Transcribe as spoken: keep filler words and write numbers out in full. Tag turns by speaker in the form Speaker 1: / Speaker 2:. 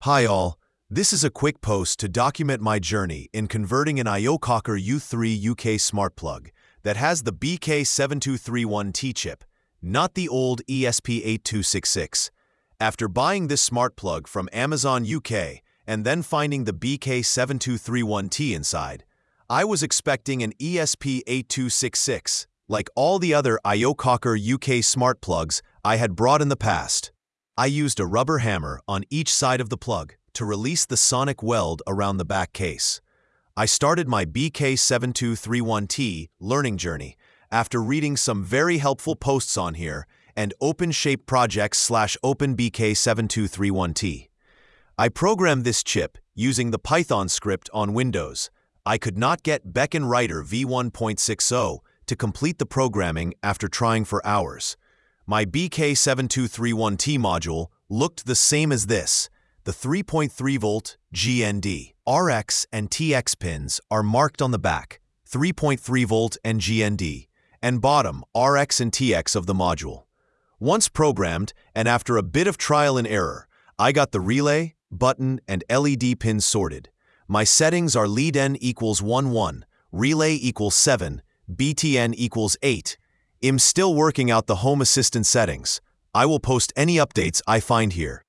Speaker 1: Hi all, this is a quick post to document my journey in converting an IOCocker U three U K smart plug that has the B K seven two three one T chip, not the old E S P eight two six six. After buying this smart plug from Amazon U K and then finding the B K seven two three one T inside, I was expecting an E S P eight two six six, like all the other IOCocker U K smart plugs I had brought in the past. I used a rubber hammer on each side of the plug to release the sonic weld around the back case. I started my B K seven two three one T learning journey after reading some very helpful posts on here and OpenShape Projects slash Open B K seven two three one T. I programmed this chip using the Python script on Windows. I could not get Beacon Writer v one point six zero to complete the programming after trying for hours. My B K seven two three one T module looked the same as this. The three point three volt G N D, R X, and T X pins are marked on the back, three point three volt and G N D, and bottom R X and T X of the module. Once programmed, and after a bit of trial and error, I got the relay, button, and L E D pins sorted. My settings are lead N equals one one, relay equals seven, B T N equals eight. I'm still working out the Home Assistant settings. I will post any updates I find here.